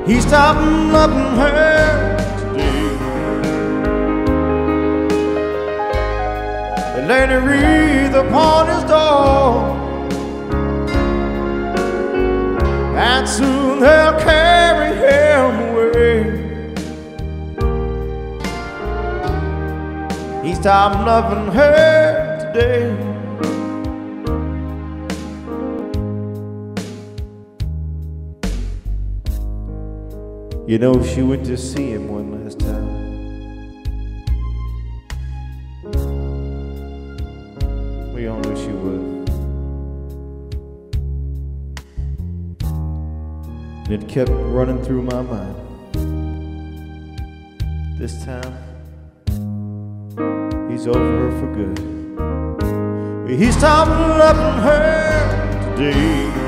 He stopped loving her today. They laid a wreath upon his door, and soon they'll carry him away. He stopped loving her today. You know, she went to see him one last time. We all knew she would. And it kept running through my mind. This time, he's over her for good. He stopped loving her today.